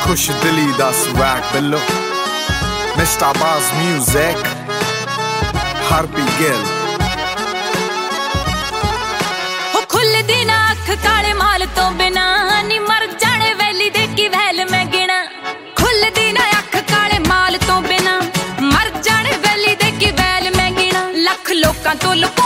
खुश दिली दा स्वैग बिल्लो मिस्टर बाज म्यूजिक हार्पी गिल हो खुल दी ना अख काले माल तो बिना नी मर जाने वैली दे की वैल मैं गिना खुल दी ना अख काले माल तो बिना मर जाने वैली दे की वैल मैं गिना लख लोकां तो